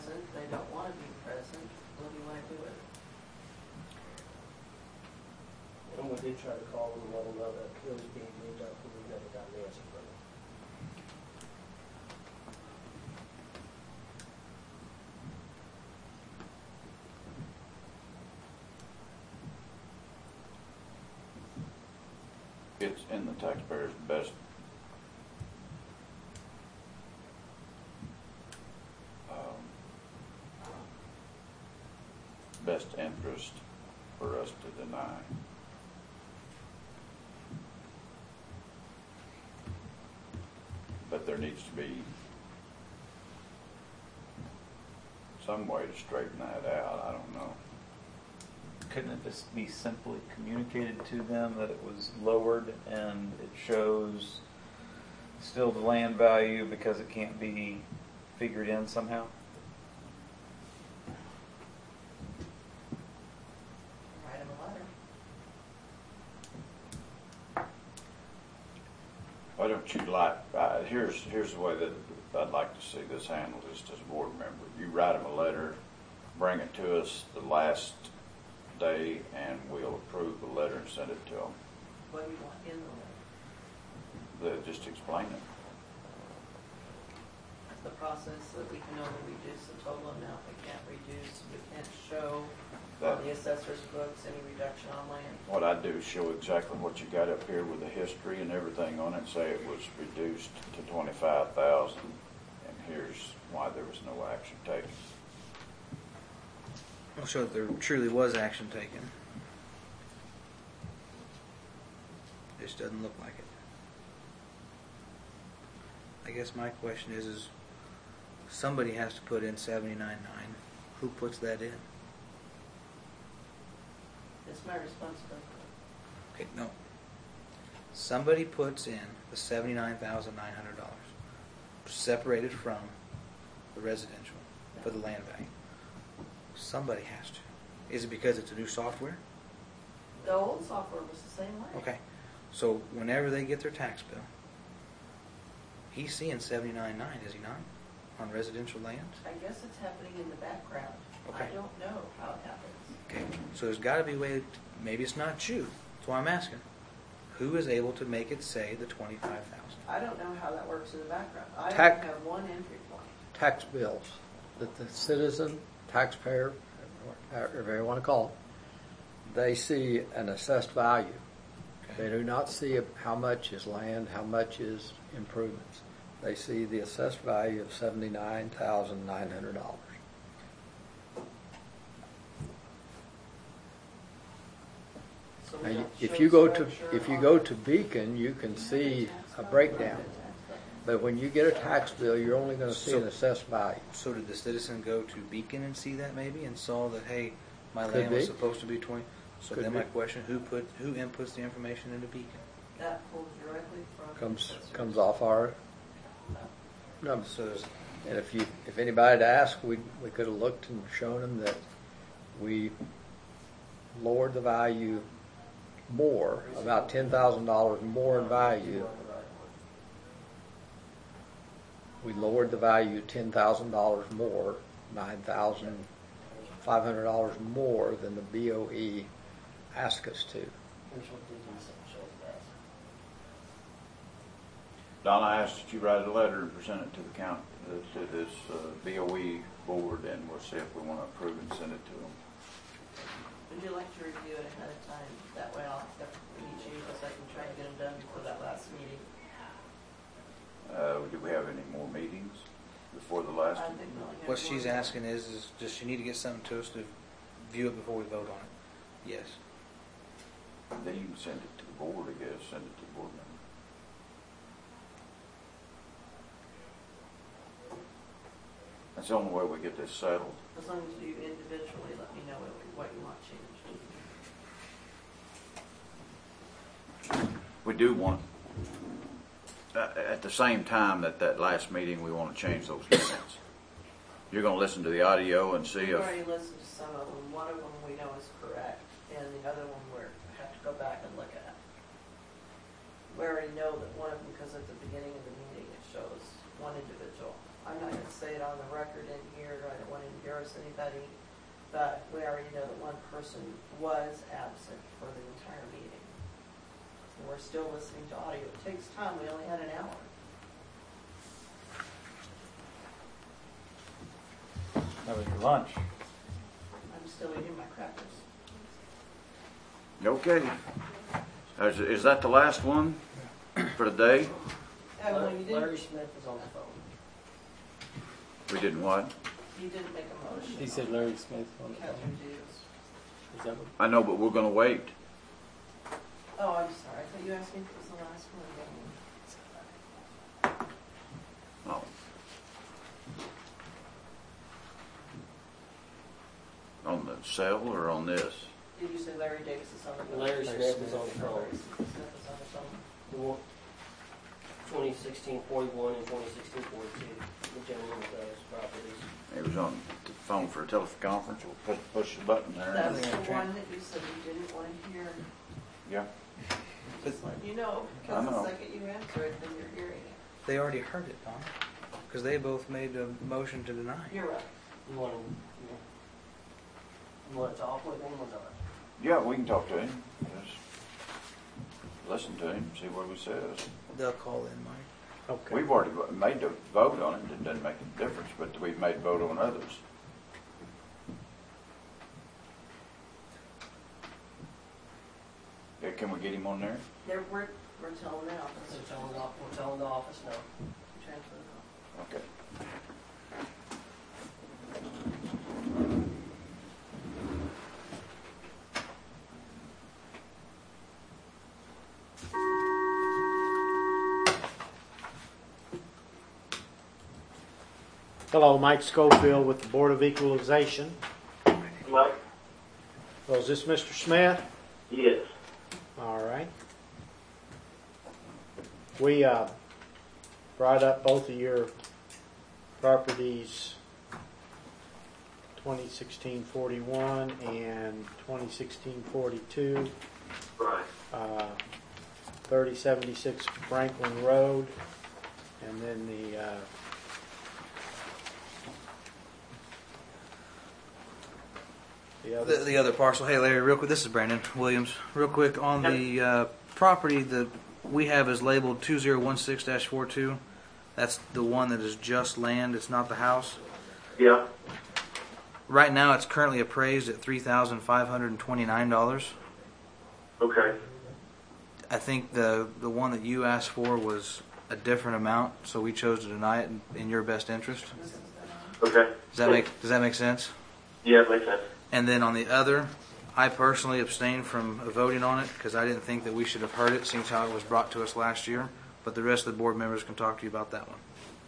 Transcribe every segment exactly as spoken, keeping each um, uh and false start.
present, they don't want to be present, what do you want to do with it? And we did try to call them and let them know that it was being moved up, but we never got an answer from them. It's in the taxpayer's best um, best interest for us to deny. But there needs to be some way to straighten that out. I don't know. Couldn't it just be simply communicated to them that it was lowered and it shows still the land value because it can't be figured in somehow? Write them a letter. Why don't you like, uh, here's here's the way that I'd like to see this handled, just as a board member. You write them a letter, bring it to us the last day, and we'll approve the letter and send it to them. What do you want in the letter? The, just explain it. The process so that we can only reduce the total amount, we can't reduce, we can't show on the assessor's books any reduction on land. What I do is show exactly what you got up here with the history and everything on it, and say it was reduced to twenty-five thousand, and here's why there was no action taken. I'll show that there truly was action taken. It just doesn't look like it. I guess my question is, is somebody has to put in seventy-nine nine. Who puts that in? It's my responsibility. Okay, no. Somebody puts in the seventy-nine thousand nine hundred dollars, separated from the residential for the land value. Somebody has to. Is it because it's a new software? The old software was the same way. Okay. So whenever they get their tax bill, he's seeing seventy-nine nine, is he not? On residential lands? I guess it's happening in the background. Okay. I don't know how it happens. Okay. So there's got to be a way, to, maybe it's not you. That's why I'm asking. Who is able to make it say the twenty-five thousand? I don't know how that works in the background. I Tax- only have one entry point. Tax bills that the citizen, taxpayer, whatever you want to call it, they see an assessed value. Okay. They do not see how much is land, how much is improvements. They see the assessed value of seventy-nine thousand nine hundred dollars. So we don't If show you go to structure if you on go the- to Beacon, you can see a breakdown. But when you get a tax bill, you're only going to see So- an assessed value. So did the citizen go to Beacon and see that maybe and saw that, hey, my Could land was be. supposed to be twenty? So Could then be. my question, who put who inputs the information into Beacon? That pulls directly from Comes the assessors. comes off our numbers. So there's, And if you if anybody had asked, we we could have looked and shown them that we lowered the value more, about ten thousand dollars more in value. We lowered the value ten thousand dollars more, nine thousand five hundred dollars more than the B O E asked us to. Here's what Deacon shows us. Donna, I asked that you write a letter and present it to the count, uh, to this uh, B O E board, and we'll see if we want to approve and send it to them. Would you like to review it ahead of time? That way I'll have to meet you so I can try and get them done before that last meeting. Uh, do we have any more meetings before the last I one? think we only have what one. she's asking is, is does she need to get something to us to view it before we vote on it? Yes. Then you can send it to the board, I guess, send it to the board member. That's the only way we get this settled. As long as you individually let me know what what you want changed. We do want, uh, at the same time that that last meeting, we want to change those limits. You're going to listen to the audio and see We've if, already listened to some of them. One of them we know is correct, and the other one we have to go back and look at. We already know that one of them, because at the beginning of the meeting it shows one individual. I'm not gonna say it on the record in here, I don't wanna embarrass anybody, but we already know that one person was absent for the entire meeting. And we're still listening to audio. It takes time, we only had an hour. That was your lunch. I'm still eating my crackers. Okay. Is, is that the last one for the day? And when you Larry didn't, Smith is on the phone. We didn't what? you didn't make a motion. He said Larry Smith on the phone. Catherine Dews. Is that what? I know, but we're gonna wait. Oh, I'm sorry, I thought you asked me if it was the last one. Oh. On the cell or on this? Did you say Larry Davis is on the phone? Larry Smith is on the phone. Larry Smith is on the phone. The one, twenty sixteen forty-one and twenty sixteen forty-two, the gentleman with those properties. He was on the phone for a teleconference. We'll push, push the button there. That's the one that you said you didn't want to hear. Yeah. Just letting you know, I because the know. second you answer it, then you're hearing it. They already heard it, Don, because they both made a motion to deny. You're right. You want to, you want to talk with him or not? Yeah, we can talk to him. Just listen to him, see what he says. They'll call in, Mike. Okay. We've already vo- made the vote on it. It doesn't make a difference, but we've made vote on others. Yeah, can we get him on there? They're, we're, we're telling now. We're telling the, off- we're telling the office no. Transfer it off. Okay. Hello, Mike Schofield with the Board of Equalization. What? Well, is this Mister Smith? Yes. All right. We uh, brought up both of your properties, twenty sixteen forty-one and twenty sixteen forty-two, Right. uh, thirty seventy-six Franklin Road, and then the uh, the other. The, the other parcel. Hey, Larry, real quick. This is Brandon Williams. Real quick on the uh, property that we have is labeled two zero one six dash forty-two. That's the one that is just land. It's not the house. Yeah. Right now, it's currently appraised at three thousand five hundred and twenty-nine dollars. Okay. I think the the one that you asked for was a different amount, so we chose to deny it in, in your best interest. Okay. Does that make Does that make sense? Yeah, it makes sense. And then on the other, I personally abstained from voting on it because I didn't think that we should have heard it, seeing how it was brought to us last year. But the rest of the board members can talk to you about that one.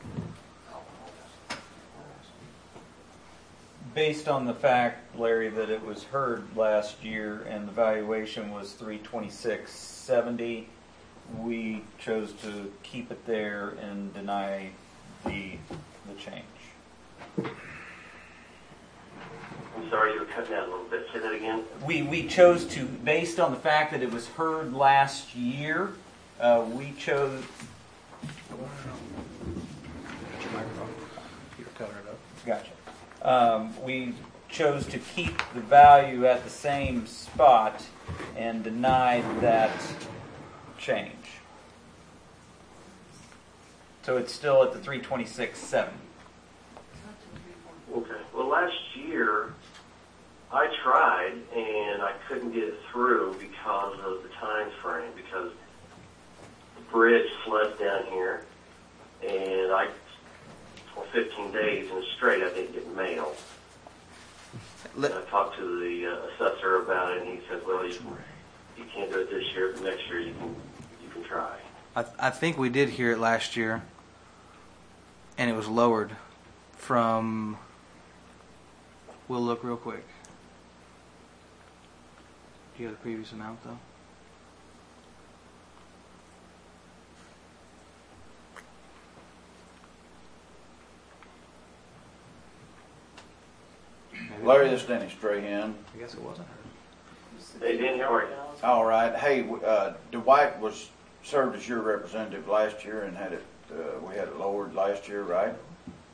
Based on the fact, Larry, that it was heard last year and the valuation was three twenty-six seventy, we chose to keep it there and deny the the change. I'm sorry, you were cutting out a little bit. Say that again. We we chose to, based on the fact that it was heard last year, uh, we chose. Your microphone. You're covering it up. Gotcha. Um, we chose to keep the value at the same spot and denied that change. So it's still at the three twenty-six seventy. Okay. Well, last year I tried and I couldn't get it through because of the time frame. Because the bridge floods down here, and I, for fifteen days in straight, I didn't get mail. Let- And I talked to the uh, assessor about it, and he said, "Well, you, you can't do it this year, but next year you can you can try." I, I think we did hear it last year, and it was lowered from. We'll look real quick. Do you have the previous amount though? Larry, this is Denny Strahan. I guess it wasn't heard. They didn't hear it. All right. Hey, uh, Dwight was served as your representative last year and had it. Uh, we had it lowered last year, right?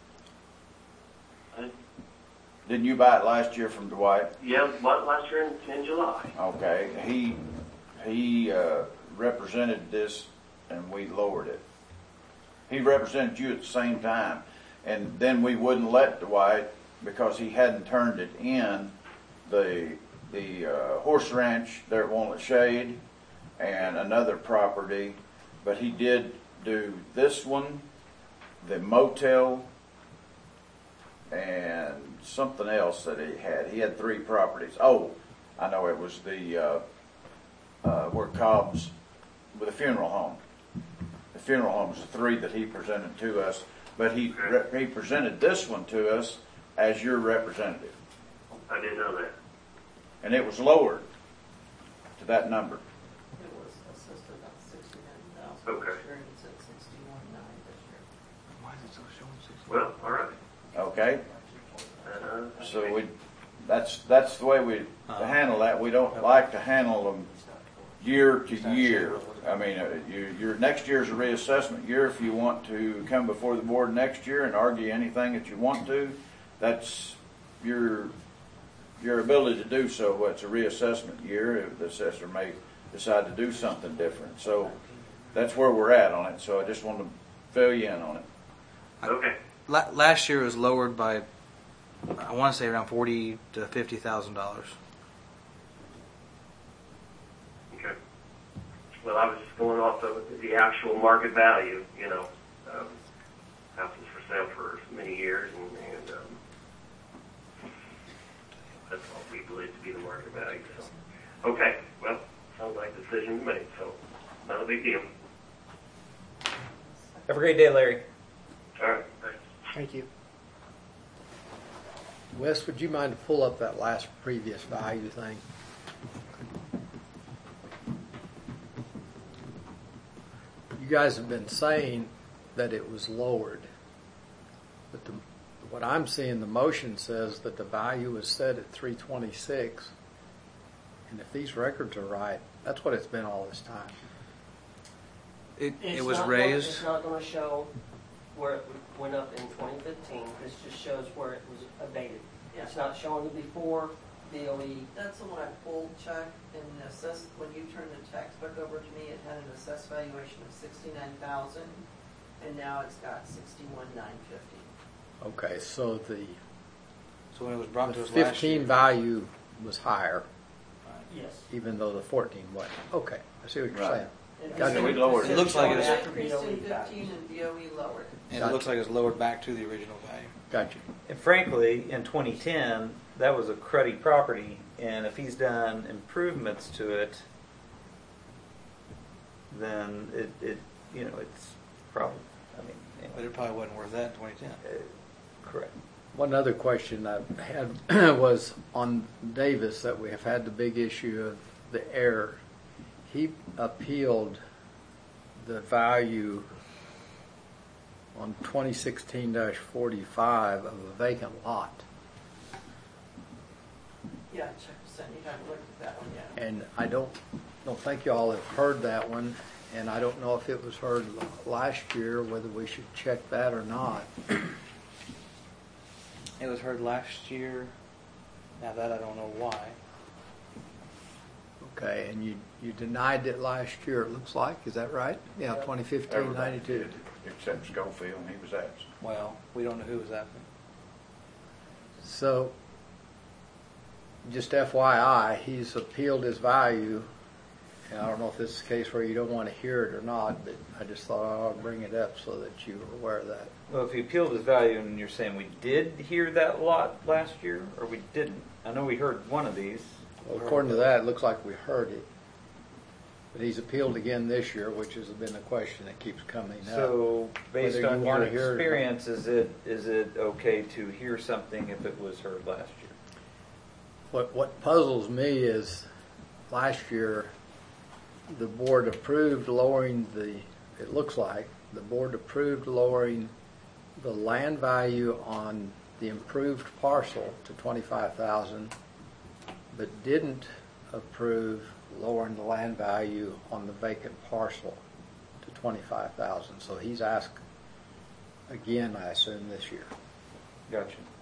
Didn't you buy it last year from Dwight? Yeah, but last year in, in July. Okay, he, he, uh, represented this and we lowered it. He represented you at the same time, and then we wouldn't let Dwight because he hadn't turned it in, the, the, uh, horse ranch there at Walnut Shade and another property, but he did do this one, the motel, and something else that he had. He had three properties. Oh, I know, it was the, uh, uh, where Cobb's, with a funeral home. The funeral home was the three that he presented to us, but he, re- he presented this one to us as your representative. I didn't know that. And it was lowered to that number. It was assessed about sixty-nine thousand. Okay. This year, and it's at sixty-one nine this year. Why is it still showing sixty? Well, all right. Okay? Uh, So we, that's, that's the way we handle that. We don't like to handle them year to year. I mean, uh, you, your next year's a reassessment year. If you want to come before the board next year and argue anything that you want to, that's your, your ability to do so. It's a reassessment year. The assessor may decide to do something different. So that's where we're at on it. So I just want to fill you in on it. okay. La- last year it was lowered by, I want to say around forty to fifty thousand dollars. Okay. Well, I was just going off of the actual market value, you know. Um, house was for sale for many years, and, and um, that's what we believe to be the market value. So, okay. Well, sounds like the decision's made, so not a big deal. Have a great day, Larry. All right. Thanks. Thank you. Wes, would you mind to pull up that last previous value thing? You guys have been saying that it was lowered, but the, what I'm seeing, the motion says that the value is set at three twenty-six, and if these records are right, that's what it's been all this time. It, it It's was not gonna- raised. It's not gonna show where it went up in twenty fifteen. This just shows where it was abated. Yeah. It's not showing the before B O E. That's the one I pulled, Chuck, and assessed, when you turned the textbook over to me, it had an assessed valuation of sixty-nine thousand, and now it's got sixty-one nine fifty. Okay, so the, So when it was brought the to us last year. fifteen value was higher, Yes. even though the fourteen wasn't. Okay, I see what you're Right. saying. And Gotcha, this we is- lowered this it. is It looks like showing it was- after Increased B O E in fifteen values. and B O E lowered it. And it looks like it's lowered back to the original value. Gotcha. And frankly, in twenty ten, that was a cruddy property, and if he's done improvements to it, then it, it you know, it's probably, I mean, But anyway, it probably wasn't worth that in twenty ten. uh, correct. One other question I had was on Davis, that we have had the big issue of the error. He appealed the value on twenty sixteen forty-five of a vacant lot. Yeah, Chuck said you haven't looked at that one yet. And I don't, don't think y'all have heard that one, and I don't know if it was heard l- last year, whether we should check that or not. It was heard last year. Now that I don't know why. Okay, and you, you denied it last year, it looks like, is that right? Yeah, Yep. twenty fifteen Everybody ninety-two. did, except Schofield, and he was absent. Well, we don't know who was absent. So, just F Y I, he's appealed his value, and I don't know if this is a case where you don't want to hear it or not, but I just thought I'd bring it up so that you were aware of that. Well, if he appealed his value, and you're saying we did hear that lot last year, or we didn't? I know we heard one of these. Well, according to that, it looks like we heard it. But he's appealed again this year, which has been a question that keeps coming up. So, based Whether you on your wanna hear it or not. experience, is it is it okay to hear something if it was heard last year? What, what puzzles me is, last year, the board approved lowering the, it looks like, the board approved lowering the land value on the improved parcel to twenty-five thousand, but didn't approve lowering the land value on the vacant parcel to twenty-five thousand. So he's asked again, I assume, this year. Gotcha.